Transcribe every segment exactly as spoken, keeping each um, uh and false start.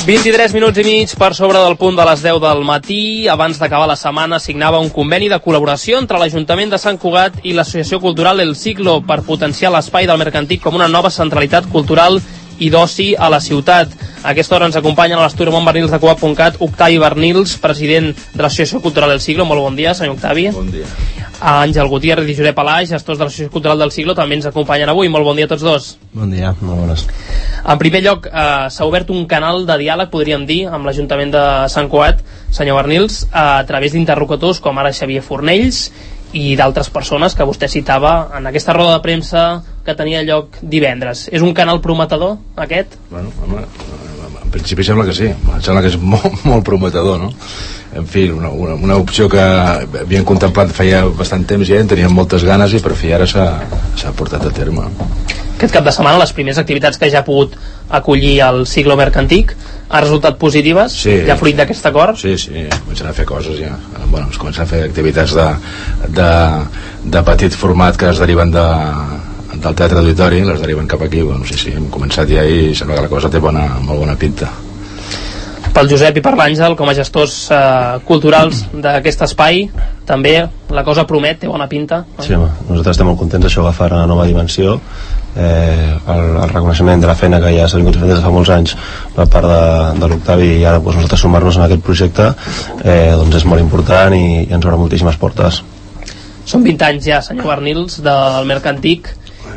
vint-i-tres minuts i mig per sobre del punt de les deu del matí. Abans d'acabar la setmana signava un conveni de col·laboració entre l'Ajuntament de Sant Cugat i l'Associació Cultural El Siglo per potenciar l'espai del Mercantic com una nova centralitat cultural i d'oci a la ciutat. A aquesta hora ens acompanyen a l'estudi Montbernils de Cugat punt cat Octavi Bernils, president de l'Associació Cultural El Siglo. Molt bon dia, senyor Octavi. Bon dia. Àngel Gutiérrez i Josep Alaix, gestors de l'Associació Cultural del Siglo, també ens acompanyen avui. Molt bon dia a tots dos. Bon dia, molt bones. En primer lloc, eh, s'ha obert un canal de diàleg, podríem dir, amb l'Ajuntament de Sant Cugat, senyor Bernils, a través d'interlocutors com ara Xavier Fornells i d'altres persones que vostè citava en aquesta roda de premsa que tenia lloc divendres. És un canal prometedor, aquest? Bueno, home, en principi sembla que sí. Em sembla que és molt, molt prometedor, no? En fi, una, una, una opció que havien contemplat feia bastant temps ja, en teníem moltes ganes i per fi ara s'ha portat a terme. Aquest cap de setmana les primeres activitats que ja ha pogut acollir el Siglo Mercantic han resultat positives? Sí. Ja fruit d'aquest acord? Sí, sí, començaran a fer coses ja. Bueno, es començaran a fer activitats de, de, de petit format que es deriven de, del teatre auditori, les deriven cap aquí. Bueno, sí, sí, hem començat ja i sembla que la cosa té bona, molt bona pinta. Pel Josep i per l'Àngel, com a gestors eh, culturals d'aquest espai, també la cosa promet, té bona pinta. Sí, home, nosaltres estem molt contents d'això agafar una nova dimensió. Eh, el, el reconeixement de la feina que ja s'ha vingut fent des de fa molts anys per part de, de l'Octavi i ara doncs, nosaltres sumar-nos en aquest projecte eh, doncs és molt important i, i ens obre moltíssimes portes. Són vint anys ja, senyor Bernils, del Mercantic,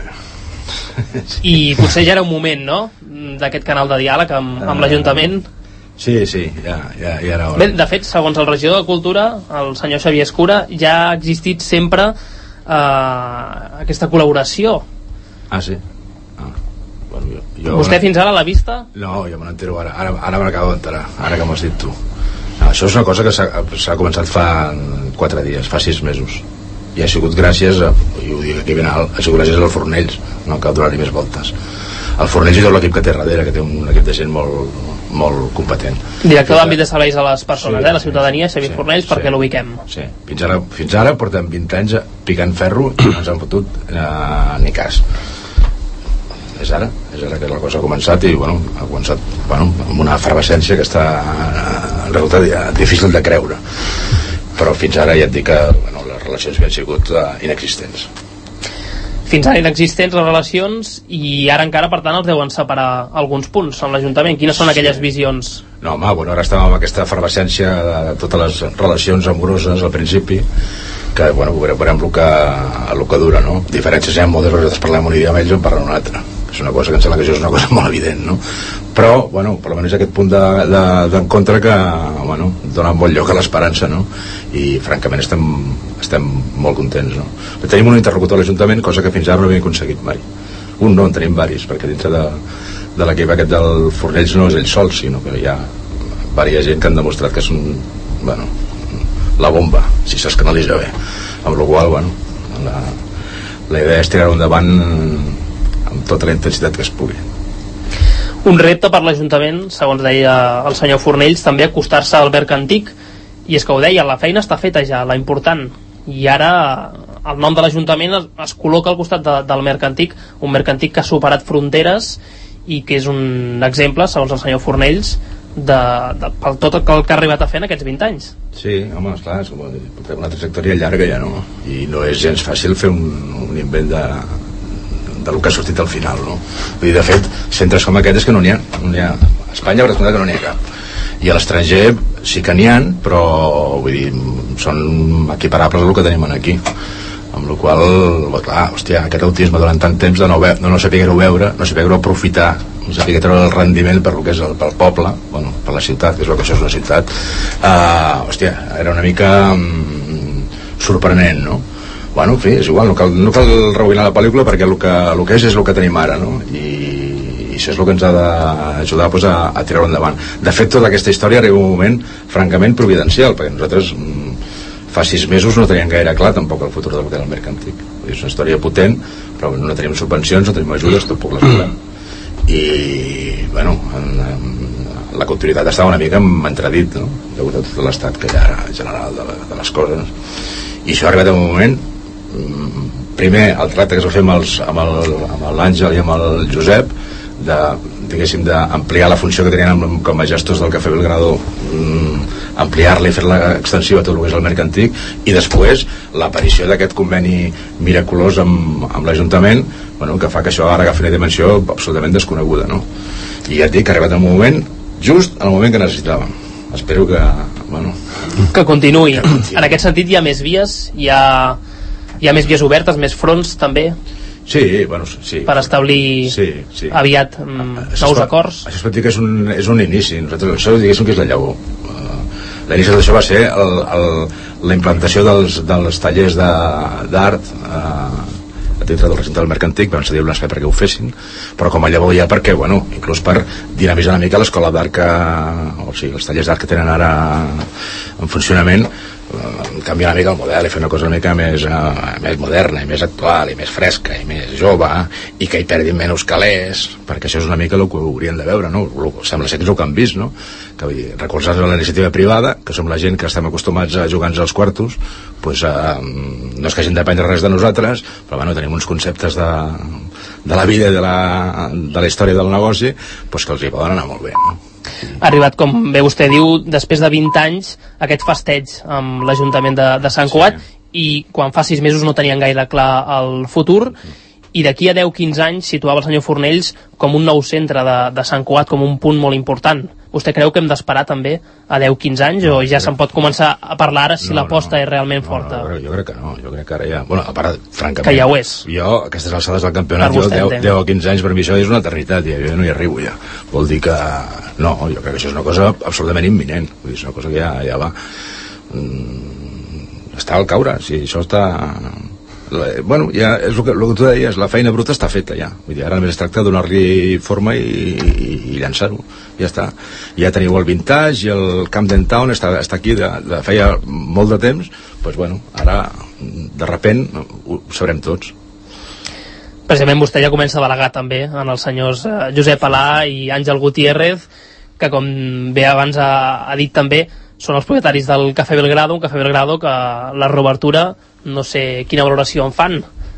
i potser ja era un moment, no?, d'aquest canal de diàleg amb, amb l'Ajuntament. Sí, sí, ja, ja, ja era hora. Bé, de fet, segons el regidor de Cultura, el senyor Xavier Escura, ja ha existit sempre eh, aquesta col·laboració. Ah, sí? Ah. Bueno, jo, jo Vostè fins ara l'ha vista? No, jo me n'entero ara, ara, ara me n'acabo d'enterar, ara que m'ho has dit tu. No, això és una cosa que s'ha començat fa quatre dies, fa sis mesos. I ha sigut gràcies, a, i ho dic aquí ben alt, ha sigut gràcies al Fornells, no cal donar-hi més voltes. El Fornells i tot l'equip que té darrere, que té un equip de gent molt, molt competent. Director d'àmbit de serveis a les persones, sí, eh, la ciutadania, Xavier sí, Fornells, perquè sí, l'ubiquem. Sí, fins ara, fins ara portem vint anys picant ferro i no ens han fotut eh, ni cas. És ara, és ara que la cosa ha començat i bueno, ha començat bueno, amb una efervescència que està en realitat ja, difícil de creure, però fins ara ja et dic que bueno, les relacions havien sigut uh, inexistents. Fins ara inexistents les relacions i ara encara per tant els deuen separar alguns punts amb l'Ajuntament. Quines són aquelles sí. visions? No home, bueno, ara estàvem amb aquesta efervescència de totes les relacions amoroses al principi que bueno, veurem el que, el que dura, no? Diferències hi ha moltes, nosaltres parlem un idioma, ells en parlen un altre. És una cosa que em sembla que això és una cosa molt evident, no? Però, bueno, per almenys aquest punt d'encontre de, de, que, bueno, dona molt lloc a l'esperança, no? I, francament, estem, estem molt contents, no? Tenim un interlocutor a l'Ajuntament, cosa que fins ara no havíem aconseguit mai. Un no, en tenim varis, perquè dintre de, de l'equip aquest del Fornells no és ell sol, sinó que hi ha diversa gent que han demostrat que són, bueno, la bomba, si se'ls canalitza bé. Amb la qual, bueno, la, la idea és tirar-ho endavant amb tota la intensitat que es pugui. Un repte per l'Ajuntament, segons deia el senyor Fornells, també acostar-se al Mercantic, i és que ho deia, la feina està feta ja, la important, i ara el nom de l'Ajuntament es, es col·loca al costat de, del Mercantic, un Mercantic que ha superat fronteres i que és un exemple, segons el senyor Fornells, de, de, per tot el que ha arribat a fer en aquests vint anys. Sí, home, esclar, és com una trajectòria llarga ja, no? I no és gens fàcil fer un, un invent de del que ha sortit al final, no? Vull dir, de fet, centres com aquest és que no n'hi ha, no n'hi ha. A Espanya haurà que no n'hi ha cap. I a l'estranger sí que n'hi ha, però vull dir, són equiparables al que tenim aquí. Amb la qual cosa, clar, hòstia, aquest autisme durant tant temps de no, ve, no, no saber-ho veure, no saber-ho aprofitar, no saber treure el rendiment per el que és el, pel poble, bueno, per la ciutat, que és el que això és una ciutat, uh, hòstia, era una mica um, sorprenent, no? Bueno, en fi, és igual, no cal, no cal rebuinar la pel·lícula perquè el que, el que és és el que tenim ara, no? I, i això és el que ens ha d'ajudar pues, a, a tirar-ho endavant. De fet, tota aquesta història arriba un moment francament providencial, perquè nosaltres fa sis mesos no teníem gaire clar tampoc el futur del hotel Mercantic. És una història potent, però no tenim subvencions, no tenim ajudes, tampoc les volem. I, bueno, en, en, la continuïtat estava una mica en entredit, no? Degut a tot l'estat que hi ha general de, de les coses. I això ha arribat en un moment, primer el tracte que es va fer amb, els, amb, el, amb l'Àngel i amb el Josep, de, diguéssim, d'ampliar la funció que tenien com a gestors del Cafè Belgrado, mm, ampliar-la i fer-la extensiva a tot el que és el Mercantic, i després l'aparició d'aquest conveni miraculós amb, amb l'Ajuntament, bueno, que fa que això ara agafi una dimensió absolutament desconeguda, no? I ja et dic que ha arribat el moment, just en el moment que necessitàvem. Espero que, bueno, que continuï. Que continuï. En aquest sentit hi ha més vies, hi ha, hi ha més vies obertes, més fronts també. Sí, bueno, sí. Per establir sí, sí. aviat mm, nous pot, acords. Això es pot dir que és un, és un inici. Nosaltres, això diguéssim que és la llavor. Uh, L'inici d'això va ser el, el, la implantació dels, dels tallers d'art uh, dintre del recinte del Mercantic. Vam cedir un espai perquè ho fessin, però com a llavor ja perquè, bueno, inclús per dinamitzar una mica l'escola d'art que, o sigui, els tallers d'art que tenen ara en funcionament, canviar una mica el model i fer una cosa una mica més, uh, més moderna i més actual i més fresca i més jove, i que hi perdin menys calés, perquè això és una mica el que haurien de veure, no? Sembla ser que és el que han vist, no? Que vull dir, recolzar-nos a la iniciativa privada, que som la gent que estem acostumats a jugar-nos als quartos, pues, uh, no és que hagin d'aprendre res de nosaltres, però bueno, tenim uns conceptes de, de la vida i de la, de la història del negoci, pues, que els hi poden anar molt bé, no? Ha arribat, com bé vostè diu, després de vint anys, aquest festeig amb l'Ajuntament de, de Sant Cugat, sí. I quan fa sis mesos no tenien gaire clar el futur, i d'aquí a deu a quinze anys situava el senyor Fornells com un nou centre de, de Sant Cugat, com un punt molt important. Vostè creu que hem d'esperar també a deu a quinze anys, o ja se'n pot començar a parlar ara si no, l'aposta no, és realment no, forta? No, jo crec que no, jo crec que ara ja... Bueno, a part, francament... Que ja ho és. Jo, a aquestes alçades del campionat, jo, deu a quinze anys per mi això és una eternitat, i jo no hi arribo ja. Vol dir que... No, jo crec que això és una cosa absolutament imminent. Vull dir, és una cosa que ja, ja va... Mm, està al caure, si això està... Bueno, ja és el que, el que tu deies, la feina bruta està feta ja. Vull dir, ara només es tracta de donar-li forma i, i, i llançar-ho. Ja està. Ja teniu el Vintage i el Camden Town, està, està aquí de, de feia molt de temps, doncs bueno, ara de repent ho sabrem tots. Precisament vostè ja comença a delegar també en els senyors eh, Josep Alà i Àngel Gutiérrez, que com bé abans ha, ha dit també, són els propietaris del Cafè Belgrado, un Cafè Belgrado que la reobertura no sé quina valoració en fan.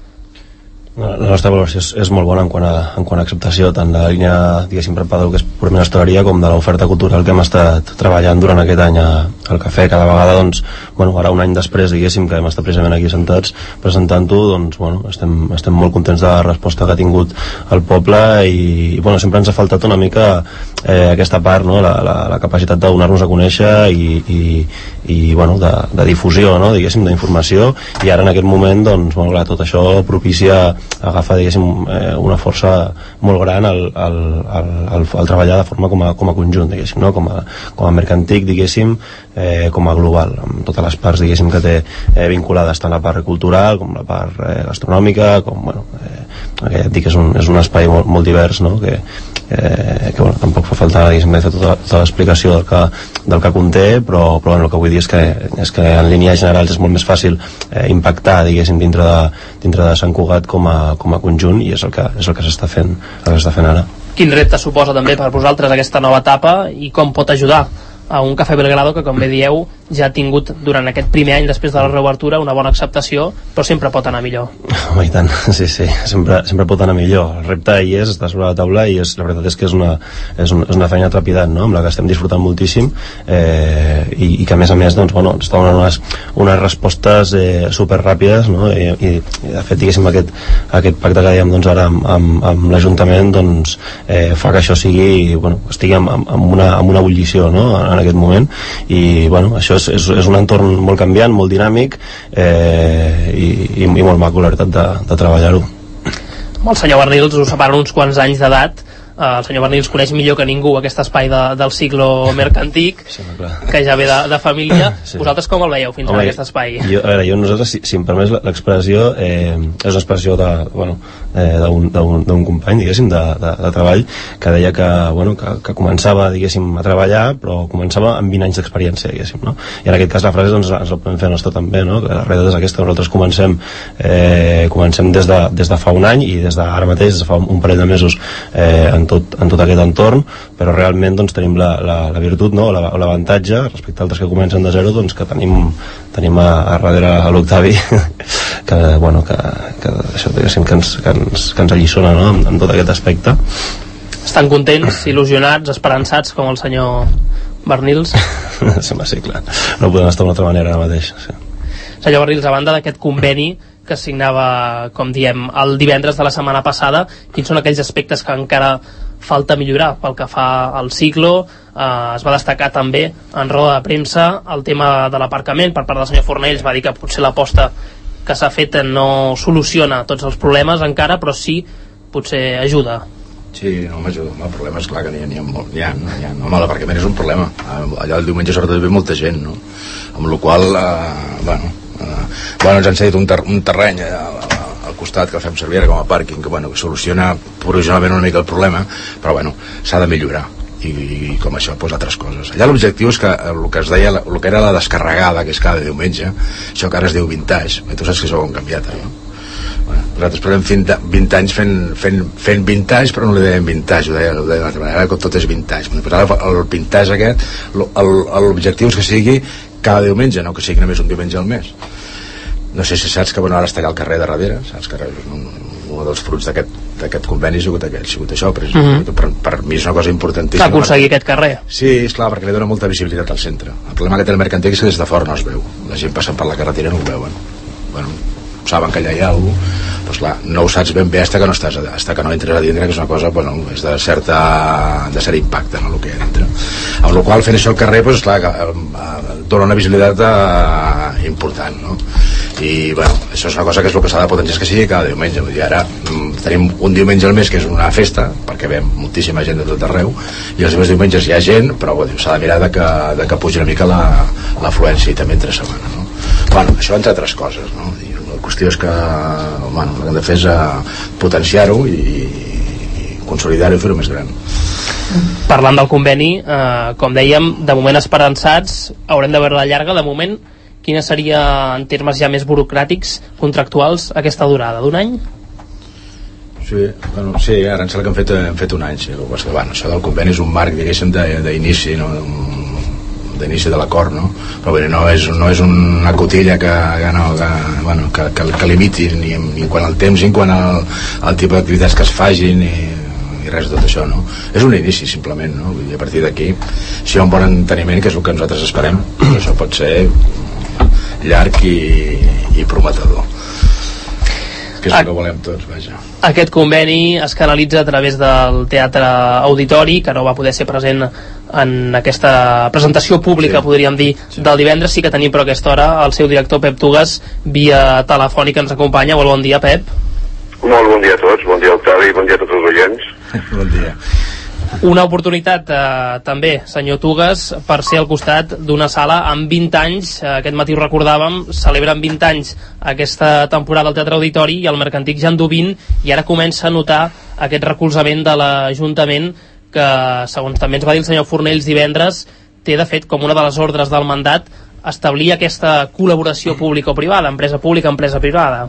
La nostra valoració és, és molt bona en quant, a, en quant a acceptació, tant de la línia, diguéssim, preparada que és purament hostaleria, com de l'oferta cultural que hem estat treballant durant aquest any al cafè. Cada vegada, doncs, bueno, ara un any després, diguéssim, que hem estat precisament aquí sentats presentant-ho, doncs, bueno, estem, estem molt contents de la resposta que ha tingut el poble i, i bueno, sempre ens ha faltat una mica eh, aquesta part, no? la, la, la capacitat de donar-nos a conèixer i, i, i bueno, de, de difusió, no? Diguéssim, d'informació, i ara en aquest moment, doncs, bueno, clar, tot això propicia agafa, diguéssim, eh, una força molt gran al, al, al, al, al treballar de forma com a, com a conjunt, diguéssim, no? com, a, com a Mercantic, diguéssim, eh, com a global, amb totes les parts, diguéssim, que té eh, vinculades tant la part cultural com la part eh, gastronòmica, com, bueno, eh, que ja et dic que és un, és un espai molt, molt divers, no? que, eh, que bueno, tampoc fa falta, diguéssim, fer tota, tota l'explicació del que, del que conté, però, però bueno, el que vull dir és que, és que en línies generals és molt més fàcil eh, impactar, diguéssim, dintre de, dintre de Sant Cugat com a, com a conjunt, i és el que, és el que s'està fent, el que s'està fent ara. Quin repte suposa també per vosaltres aquesta nova etapa i com pot ajudar a un Cafè Belgrado que, com bé dieu, ja ha tingut durant aquest primer any després de la reobertura una bona acceptació, però sempre pot anar millor? Home, i tant, sí, sí, sempre, sempre pot anar millor. El repte hi és, està sobre la taula, i és, la veritat és que és una, és una, és una feina trepidant, no? Amb la que estem disfrutant moltíssim, eh, i, i que a més a més, doncs, bueno, ens està donant unes, unes respostes eh, superràpides, no? I, i, i de fet, diguéssim, aquest, aquest pacte que dèiem, doncs, ara amb, amb, amb l'Ajuntament, doncs, eh, fa que això sigui, bueno, estigui amb, amb, una, amb una ebullició, no? En aquest moment, i bueno, això és, és, és un entorn molt canviant, molt dinàmic, eh, i, i, i molt maco, la veritat, de, de treballar-ho. Amb el senyor Bernils us separen uns quants anys d'edat. Uh, el senyor Bernils coneix millor que ningú aquest espai de, del siglo Mercantic, sí, que ja ve de, de família. Sí. Vosaltres com el veieu fins Home, a aquest espai? Jo, a veure, jo nosaltres, si, si em permets l'expressió, eh, és una expressió de, bueno, eh, d'un company, diguéssim, de, de, de treball, que deia que, bueno, que, que començava, diguéssim, a treballar, però començava amb vint anys d'experiència, diguéssim, no? I en aquest cas la frase, doncs, ens la podem fer nostra també, no? Que la realitat és aquesta, nosaltres comencem, eh, comencem des de, des de fa un any, i des d'ara mateix, des de fa un parell de mesos, eh, en tot, en tot aquest entorn, però realment, doncs, tenim la, la, la virtut, no? L'avantatge respecte a altres que comencen de zero, doncs, que tenim, tenim a, a darrere a l'Octavi que, bueno, que, que, això, que, ens, que, ens, que ens alliçona, no? en, en tot aquest aspecte. Estan contents, il·lusionats, esperançats, com el senyor Bernils? Sembla sí, clar. No podem estar d'una altra manera ara mateix. Sí. Senyor Bernils, a banda d'aquest conveni que signava, com diem, el divendres de la setmana passada, quins són aquells aspectes que encara falta millorar pel que fa al ciclo? Eh, es va destacar també en roda de premsa el tema de l'aparcament per part del senyor Fornells. Va dir que potser l'aposta que s'ha fet no soluciona tots els problemes encara, però sí potser ajuda. Sí, no m'ajuda. El problema és clar que n'hi ha, n'hi ha, n'hi ha, n'hi ha. Home, l'aparcament és un problema. Allà el diumenge sobretot ve molta gent, no? Amb la qual cosa, eh, bueno, eh, bueno, ens han cedit un, ter un terreny al, al costat que el fem servir com a pàrquing, que, bueno, que soluciona provisionalment una mica el problema, però bueno, s'ha de millorar. I, i com això, doncs altres coses. Allà l'objectiu és que el que es deia, el que era la descarregada, que és cada diumenge, això que ara es diu vintage, tu saps que això ho han canviat, no? Bueno, nosaltres portem vint anys fent, fent, fent vintage, però no li dèiem vintage, ho deia d'una altra manera, com tot és vintage. Però ara el vintage aquest, l'objectiu és que sigui cada diumenge, no que sigui només un diumenge al mes. No sé si saps que bueno, ara està allà al carrer de darrere, saps que un, un dels fruits d'aquest conveni ha sigut, aquest, ha sigut això, però mm -hmm. per, per mi és una cosa importantíssima. Aconseguir aquest carrer. Sí, és clar, perquè li dona molta visibilitat al centre. El problema que té el mercantil és que des de fora no es veu. La gent passant per la carretera no ho veuen. Bueno, saben que allà hi ha alguna cosa, doncs clar, no ho saps ben bé fins que no, estàs, fins que no entres a dintre, que és una cosa, bueno, és de certa de cert impacte, no, el que hi ha dintre. Amb la qual fent això al carrer, doncs clar, dona una visibilitat eh, important, no? I, bueno, això és una cosa que és el que s'ha de potenciar, és que sigui cada diumenge. Vull dir, ara mm, tenim un diumenge al mes que és una festa, perquè ve moltíssima gent de tot arreu, i els altres diumenges hi ha gent, però bueno, s'ha de mirar de que, de que pugi una mica l'afluència i també entre setmana, no? Bueno, això entre altres coses, no? I la qüestió és que, bueno, el que hem de fer és uh, potenciar-ho i, i consolidar-ho i fer-ho més gran. Parlant del conveni, eh, com dèiem, de moment esperançats, haurem de veure la llarga. De moment, quina seria, en termes ja més burocràtics, contractuals, aquesta durada? D'un any? Sí, bueno, sí, ara em sembla que hem fet, hem fet un any, sí. Que, bueno, això del conveni és un marc, diguéssim, d'inici, no? d'inici de l'acord, no? Però bé, no és, no és una cotilla que, que, no, que, bueno, que, que, que limiti ni, ni quan al temps ni quan al, al tipus d'activitats que es fagin i, i res de tot això, no? És un inici, simplement, no? Vull dir, a partir d'aquí, si hi ha un bon enteniment, que és el que nosaltres esperem, això pot ser llarg i, i prometedor, que és el que volem tots, vaja. Aquest conveni es canalitza a través del Teatre Auditori, que no va poder ser present en aquesta presentació pública, sí, podríem dir, sí, del divendres. Sí que tenim, però a aquesta hora, el seu director Pep Tugas via telefònica ens acompanya. Molt bon dia, Pep. Molt bon dia a tots, bon dia Octavi, bon dia a tots els oients. Bon dia. Una oportunitat eh, també, senyor Tugas, per ser al costat d'una sala amb vint anys, eh, aquest matí ho recordàvem, celebren vint anys aquesta temporada al Teatre Auditori i el Mercantic ja en du vint, i ara comença a notar aquest recolzament de l'Ajuntament que, segons també ens va dir el senyor Fornells divendres, té de fet com una de les ordres del mandat establir aquesta col·laboració pública o privada, empresa pública, empresa privada.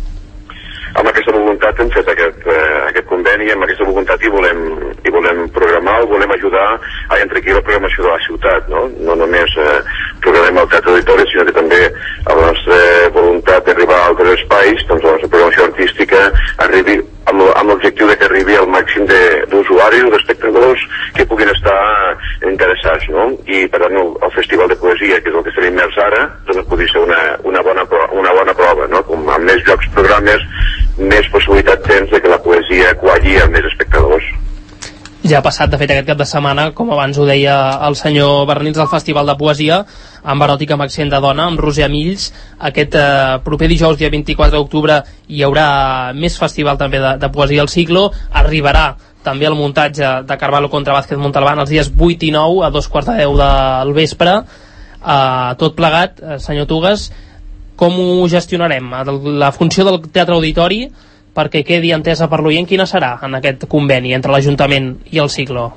Amb aquesta voluntat hem fet aquest, eh, aquest conveni, amb aquesta voluntat hi volem, hi volem programar, volem ajudar a enriquir la programació de la ciutat, no? No només eh, programem el Teatre Auditori, sinó que també la nostra voluntat d'arribar a altres espais, doncs la nostra programació artística arribi amb, amb l'objectiu de que arribi al màxim d'usuaris, d'espectadors que puguin estar interessats, no? I per tant el, el Festival de Poesia, que és el que estem immers ara, doncs podria ser una, una, bona, una bona prova, no? Com amb més llocs, programes, més possibilitat tens de que la poesia qualli a més espectadors. Ja ha passat, de fet, aquest cap de setmana, com abans ho deia el senyor Bernils, al Festival de Poesia, amb eròtica amb accent de dona, amb Roser Mills. Aquest eh, proper dijous, dia vint-i-quatre d'octubre, hi haurà més festival també de, de poesia al Ciclo. Arribarà també el muntatge de Carvalho contra Vázquez Montalbán els dies vuit i nou, a dos quarts de deu del vespre. Eh, tot plegat, eh, senyor Tugas, com ho gestionarem? La funció del Teatre Auditori, perquè quedi entesa per l'oient, quina serà en aquest conveni entre l'Ajuntament i el Ciclo?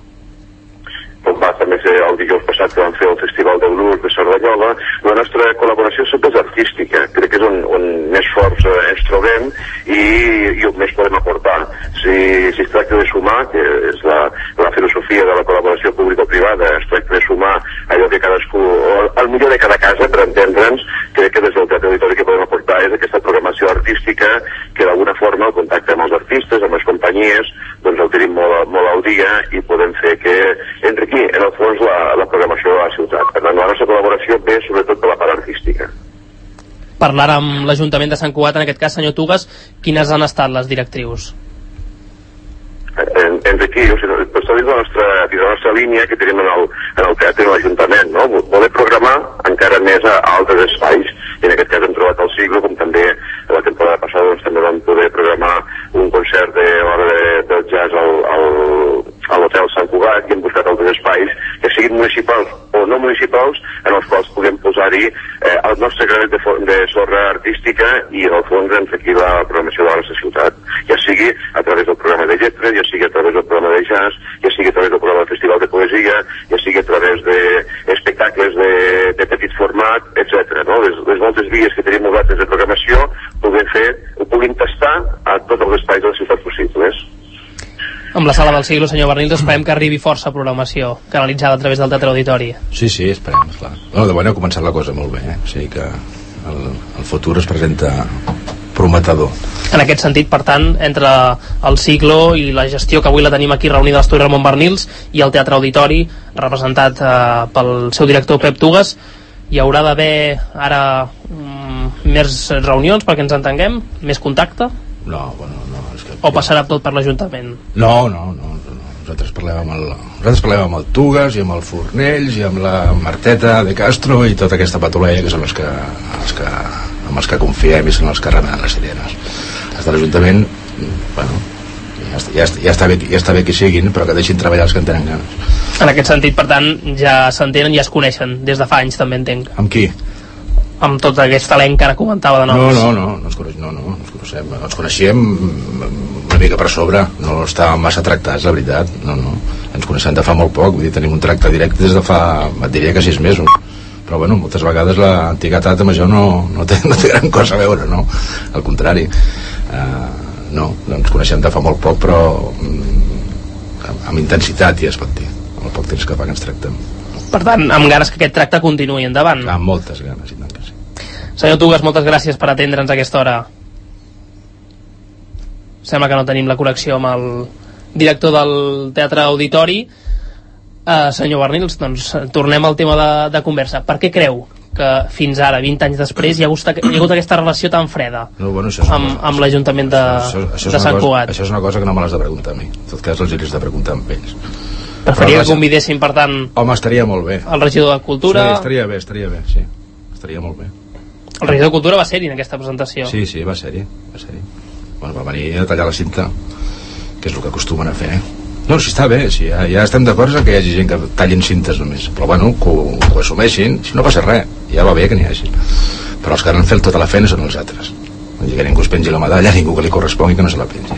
Com va també ser el dijous passat que vam fer el Festival de Blues de Cerdanyola, la nostra col·laboració sempre és artística. Crec que és on, on més forts eh, ens trobem i, i on més podem aportar. Si, si es tracta de sumar, que és la, la filosofia de la col·laboració pública-privada, es tracta de sumar allò que cadascú, o el millor de cada casa, per entendre'ns, crec que des del Teatre Auditori que podem aportar és aquesta programació artística que d'alguna forma el contacte amb els artistes, amb les companyies, doncs el tenim molt, molt al dia parlar amb l'Ajuntament de Sant Cugat, en aquest cas, senyor Tugues, quines han estat les directrius? En, Enriquí, o sigui, doncs dins la nostra, dins la nostra línia que tenim en el, en el teatre i l'Ajuntament, no? Voler programar encara més a, a altres espais, i en aquest cas hem trobat el Siglo, com també la temporada passada doncs, també vam poder programar un concert de l'hora de, del jazz al, al, a l'Hotel Sant Cugat, i hem buscat altres espais que siguin municipals o no municipals, en els quals puguem posar-hi eh, el nostre granet de, de sorra artística i en el fons ens aquí la programació de la nostra ciutat, ja sigui a través del programa de lletres, ja sigui a través del programa de jazz, ja sigui a través del programa del Festival de Poesia, ja sigui a través d'espectacles de, de petit format, etcètera. No? Les, les moltes vies que tenim nosaltres de programació puguem fer, ho puguin tastar a tots els espais de la ciutat possibles. Amb la Sala del Siglo, senyor Bernils, esperem que arribi força programació canalitzada a través del Teatre Auditori. Sí, sí, esperem, esclar. No, de bon ha començat la cosa molt bé, eh? O sigui que el, el futur es presenta prometedor. En aquest sentit, per tant, entre el Siglo i la gestió que avui la tenim aquí reunida a l'estudi Ramon Bernils i el Teatre Auditori, representat eh, pel seu director Pep Tugues, hi haurà d'haver ara mm, més reunions perquè ens entenguem? Més contacte? No, bueno, no. És que... O passarà tot per l'Ajuntament? No, no, no, no. Nosaltres parlem amb el, nosaltres parlem amb el Tugues i amb el Fornells i amb la Marteta de Castro i tota aquesta patolella que són els que, els que, amb els que confiem i són els que remenen les sirenes. Els de l'Ajuntament, bueno, ja, ja, ja, està bé, ja està bé que siguin, però que deixin treballar els que en tenen ganes. En aquest sentit, per tant, ja s'entenen i ja es coneixen des de fa anys, també entenc. Amb qui? Amb tot aquest talent que ara comentava de noms. No, no, no, no ens coneixem, no, no, ens coneixem, ens coneixíem una mica per sobre, no estàvem massa tractats, la veritat, no, no, ens coneixem de fa molt poc, vull dir, tenim un tracte directe des de fa, et diria que sis mesos, però bueno, moltes vegades l'antiguitat amb això no, no, té, no té gran cosa a veure, no, al contrari, uh, no, ens coneixem de fa molt poc, però amb, amb intensitat, ja es pot dir, amb el poc temps que fa que ens tractem. Per tant, amb ganes que aquest tracte continuï endavant. Amb moltes ganes, i tant que sí. Senyor Tugues, moltes gràcies per atendre'ns a aquesta hora. Sembla que no tenim la connexió amb el director del Teatre Auditori. Uh, senyor Bernils, doncs tornem al tema de, de conversa. Per què creu que fins ara, vint anys després, hi ha hagut, hi ha hagut aquesta relació tan freda no, bueno, amb, amb l'Ajuntament de, això, això, això de Sant Cugat? Això és una cosa que no me l'has de preguntar a mi. En tot cas, els hagués de preguntar amb ells. Preferia que convidessin, per tant... Home, estaria molt bé. El regidor de Cultura... Sí, estaria bé, estaria bé, sí. Estaria molt bé. El regidor de Cultura va ser-hi en aquesta presentació. Sí, sí, va ser-hi. Va ser-hi. Bueno, va venir a tallar la cinta, que és el que acostumen a fer. No, si està bé, si ja, ja estem d'acord que hi hagi gent que tallin cintes només. Però bueno, que ho, que ho assumeixin, si no passa res. Ja va bé que n'hi hagi. Però els que han fet tota la feina són els altres. Vull dir que ningú es pengi la medalla, ningú que li correspongui que no se la pengi.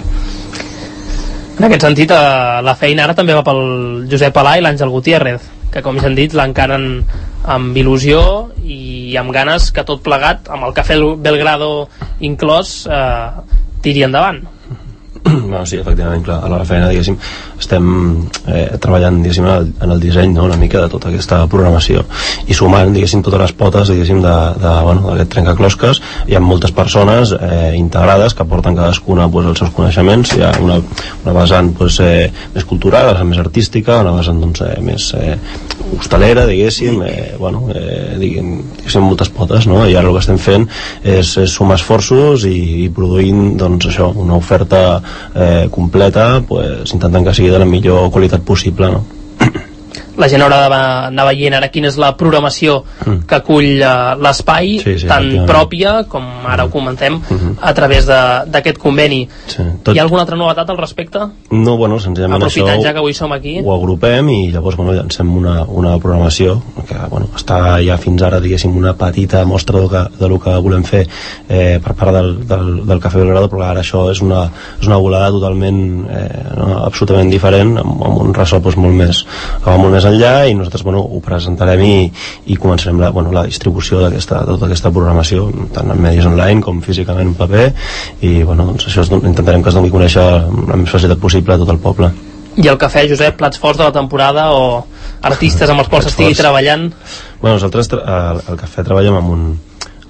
En aquest sentit, eh, la feina ara també va pel Josep Palà i l'Àngel Gutiérrez, que com ja han dit l'encaren amb il·lusió i amb ganes que tot plegat, amb el Cafè Belgrado inclòs, eh, tiri endavant. No, sí, efectivament, clar, a la feina, diguéssim, estem eh, treballant, diguéssim, en el, en el disseny, no?, una mica de tota aquesta programació i sumant, diguéssim, totes les potes, diguéssim, de, de, bueno, d'aquest trencaclosques. Hi ha moltes persones eh, integrades que porten cadascuna pues, els seus coneixements. Hi ha una, una vessant pues, eh, més cultural, una més artística, una vessant doncs, eh, més eh, hostalera, diguéssim, eh, bueno, eh, diguem, diguéssim, moltes potes, no? I ara el que estem fent és, és sumar esforços i, i produint, doncs, això, una oferta Eh, completa, pues, intentant que sigui de la millor qualitat possible, no? La gent haurà d'anar veient ara quina és la programació mm. que acull uh, l'espai, sí, sí, tan pròpia com ara ho comentem, mm-hmm. a través d'aquest conveni. Sí, tot... Hi ha alguna altra novetat al respecte? No, bueno, senzillament aprofitant això ja que avui som aquí, ho agrupem i llavors bueno, llancem una, una programació que bueno, està ja fins ara, diguéssim, una petita mostra del que, del que volem fer eh, per part del, del, del Cafè Belgrado, però ara això és una, és una volada totalment eh, no, absolutament diferent, amb, amb un ressò pues, molt més, que va molt més enllà, i nosaltres bueno, ho presentarem i, i començarem la, bueno, la distribució d'aquesta, de tota aquesta programació, tant en medis online com físicament en paper, i bueno, doncs això és, intentarem que es doni a conèixer la més facilitat possible a tot el poble. I el cafè, Josep, plats forts de la temporada o artistes amb els quals estigui treballant? Bueno, nosaltres el, el cafè treballem amb un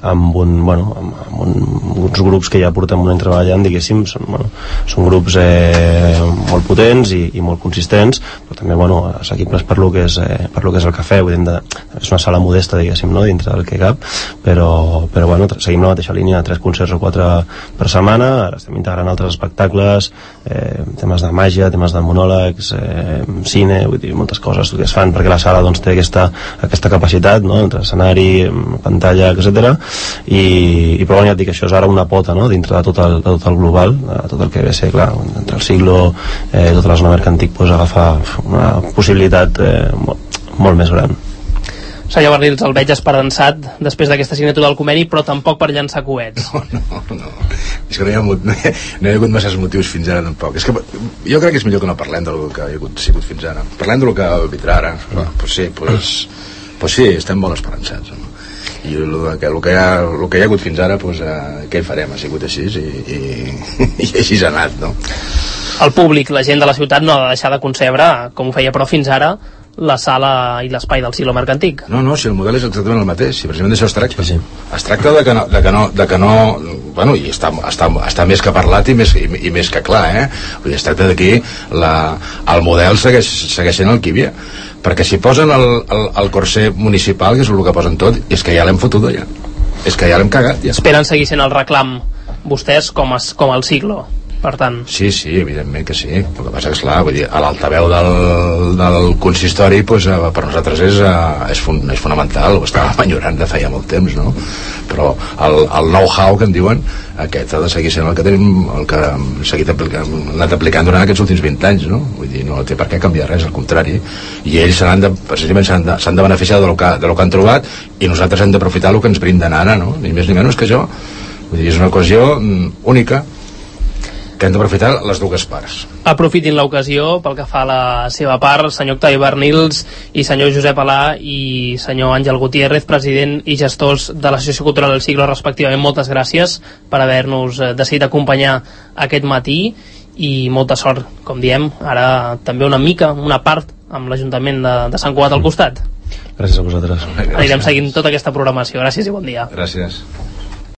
amb, un, bueno, amb, amb un, uns grups que ja portem un any treballant, diguéssim, són, bueno, són grups eh, molt potents i, i molt consistents, però també bueno, assequibles per lo que és, eh, per lo que és el cafè, vull dir, de, és una sala modesta, diguéssim, no? Dintre del que cap, però, però bueno, seguim la mateixa línia, tres concerts o quatre per setmana, ara estem integrant altres espectacles, eh, temes de màgia, temes de monòlegs, eh, cine, vull dir, moltes coses que es fan perquè la sala doncs, té aquesta, aquesta capacitat, no? Entre escenari, pantalla, etcètera. I, i però ja et dic, això és ara una pota, no? Dintre de tot el, de tot el global, de tot el que ve a ser, clar, entre el siglo, eh, tota la zona mercantic, pues, agafa una possibilitat eh, molt, molt més gran. Senyor Bernils, el veig esperançat després d'aquesta signatura del conveni, però tampoc per llançar coets. No, no, no. És que no hi ha, no hi ha, no hi ha hagut masses motius fins ara, tampoc. És que jo crec que és millor que no parlem del que hi ha hagut, sigut fins ara. Parlem del que vindrà ara. Però, pues sí, pues, pues sí, estem molt esperançats. No? I el que, el, que hi ha, el que hi ha hagut fins ara, pues, eh, què hi farem? Ha sigut així i, i, i així ha anat, no? El públic, la gent de la ciutat no ha de deixar de concebre, com ho feia però fins ara, la sala i l'espai del siglo mercantic. No, no, si el model és exactament el mateix, si precisament d'això es tracta. Sí. Es tracta de que no, de que no, de que no bueno, i està, està, està més que parlat i més, i, i més que clar, eh? Vull dir, es tracta d'aquí, el model segueix, segueix sent el que hi havia. Perquè si posen el, el, el corser municipal, que és el que posen tot, és que ja l'hem fotut ja. És que ja l'hem cagat ja. Esperen seguir sent el reclam vostès com, es, com el siglo, per tant. Sí, sí, evidentment que sí. El que passa que, esclar, vull dir, a l'altaveu del, del consistori, pues, eh, per nosaltres és, eh, és, fun, és fonamental, ho estàvem enyorant de feia molt temps, no? Però el, el know-how que en diuen, aquest ha de seguir sent el que tenim, el que hem seguit aplicant, anat aplicant durant aquests últims vint anys, no? Vull dir, no té per què canviar res, al contrari. I ells s'han de, precisament s'han de, s'han de beneficiar del que, de lo que han trobat, i nosaltres hem d'aprofitar el que ens brinden ara, no? Ni més ni menys que això. Vull dir, és una ocasió única que hem d'aprofitar les dues parts. Aprofitin l'ocasió pel que fa a la seva part, senyor Octavi Bernils i senyor Josep Alà i senyor Àngel Gutiérrez, president i gestors de l'Associació Cultural del Siglo, respectivament. Moltes gràcies per haver-nos decidit acompanyar aquest matí i molta sort, com diem, ara també una mica, una part amb l'Ajuntament de, de Sant Cugat al costat. Gràcies a vosaltres. Anirem seguint tota aquesta programació. Gràcies i bon dia. Gràcies.